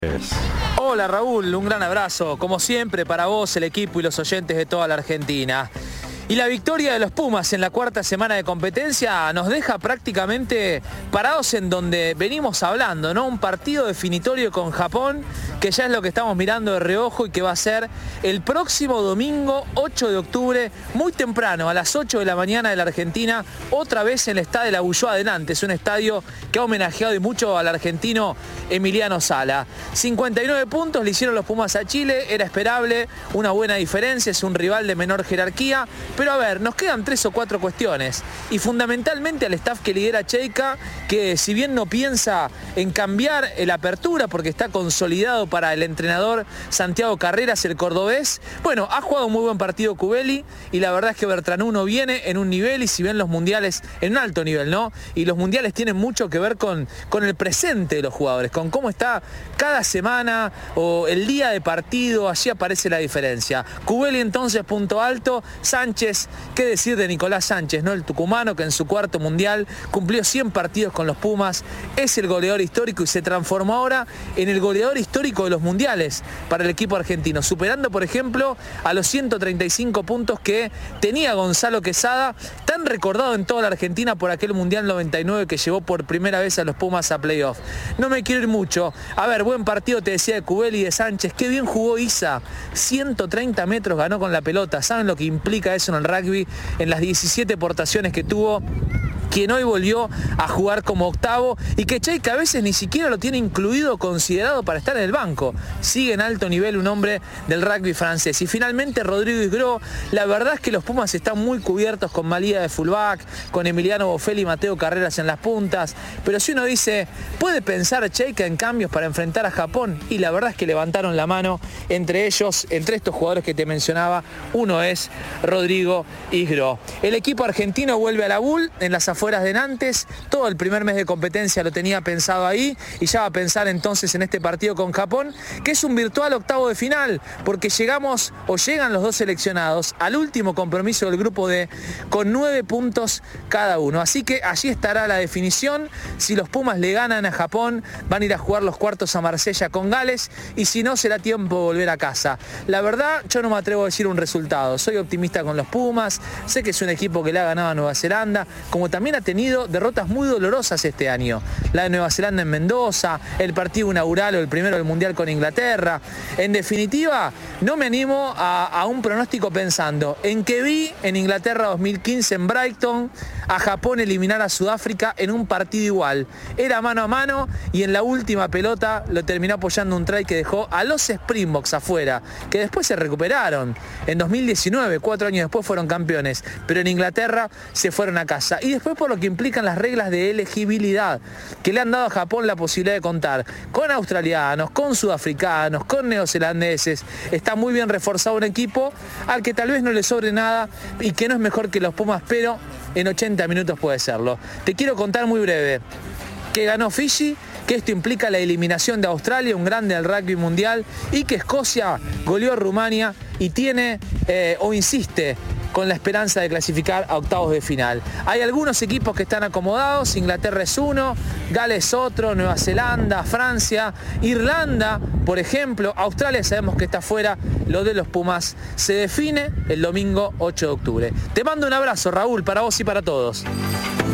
Hola Raúl, un gran abrazo, como siempre para vos, el equipo y los oyentes de toda la Argentina. Y la victoria de los Pumas en la cuarta semana de competencia nos deja prácticamente parados en donde venimos hablando, ¿no? Un partido definitorio con Japón, que ya es lo que estamos mirando de reojo y que va a ser el próximo domingo 8 de octubre, muy temprano, a las 8 de la mañana de la Argentina, otra vez en el estadio de la Ulloa de Nantes, un estadio que ha homenajeado y mucho al argentino Emiliano Sala. 59 puntos le hicieron los Pumas a Chile, era esperable, una buena diferencia, es un rival de menor jerarquía, pero a ver, nos quedan 3 o 4 cuestiones y fundamentalmente al staff que lidera Cheika, que si bien no piensa en cambiar la apertura porque está consolidado para el entrenador Santiago Carreras, el cordobés, bueno, ha jugado un muy buen partido Cubelli y la verdad es que Bertranuno viene en un nivel y si bien los mundiales, en un alto nivel, ¿no? Y los mundiales tienen mucho que ver con el presente de los jugadores, con cómo está cada semana o el día de partido, allí aparece la diferencia. Cubelli entonces punto alto, Sánchez, qué decir de Nicolás Sánchez, ¿no? El tucumano que en su cuarto mundial cumplió 100 partidos con los Pumas, es el goleador histórico y se transformó ahora en el goleador histórico de los mundiales para el equipo argentino, superando por ejemplo a los 135 puntos que tenía Gonzalo Quesada, tan recordado en toda la Argentina por aquel Mundial 99 que llevó por primera vez a los Pumas a playoff. No me quiero ir mucho, a ver, buen partido te decía de Cubelli y de Sánchez, qué bien jugó Isa, 130 metros ganó con la pelota, ¿saben lo que implica eso en el rugby? En las 17 portaciones que tuvo, quien hoy volvió a jugar como octavo y que Cheika a veces ni siquiera lo tiene incluido, considerado para estar en el banco. Sigue en alto nivel un hombre del rugby francés. Y finalmente Rodrigo Isgro, la verdad es que los Pumas están muy cubiertos con Malía de fullback, con Emiliano Bofelli y Mateo Carreras en las puntas, pero si uno dice, ¿puede pensar Cheika en cambios para enfrentar a Japón? Y la verdad es que levantaron la mano entre ellos, entre estos jugadores que te mencionaba, uno es Rodrigo Isgro. El equipo argentino vuelve a la Bull en las afueras de Nantes, todo el primer mes de competencia lo tenía pensado ahí y ya va a pensar entonces en este partido con Japón, que es un virtual octavo de final, porque llegan los dos seleccionados al último compromiso del grupo D con 9 puntos cada uno, así que allí estará la definición. Si los Pumas le ganan a Japón, van a ir a jugar los cuartos a Marsella con Gales y si no será tiempo de volver a casa. La verdad, yo no me atrevo a decir un resultado, soy optimista con los Pumas, sé que es un equipo que le ha ganado a Nueva Zelanda, como también ha tenido derrotas muy dolorosas este año. La de Nueva Zelanda en Mendoza, el partido inaugural o el primero del Mundial con Inglaterra. En definitiva, no me animo a un pronóstico pensando en que vi en Inglaterra 2015 en Brighton a Japón eliminar a Sudáfrica en un partido igual. Era mano a mano y en la última pelota lo terminó apoyando un try que dejó a los Springboks afuera, que después se recuperaron. En 2019, 4 años después fueron campeones, pero en Inglaterra se fueron a casa. Y después por lo que implican las reglas de elegibilidad, que le han dado a Japón la posibilidad de contar con australianos, con sudafricanos, con neozelandeses. Está muy bien reforzado un equipo al que tal vez no le sobre nada y que no es mejor que los Pumas, pero en 80 minutos puede serlo. Te quiero contar muy breve que ganó Fiji, que esto implica la eliminación de Australia, un grande del rugby mundial, y que Escocia goleó a Rumania y tiene o insiste con la esperanza de clasificar a octavos de final. Hay algunos equipos que están acomodados, Inglaterra es uno, Gales otro, Nueva Zelanda, Francia, Irlanda, por ejemplo, Australia sabemos que está fuera, lo de los Pumas se define el domingo 8 de octubre. Te mando un abrazo, Raúl, para vos y para todos.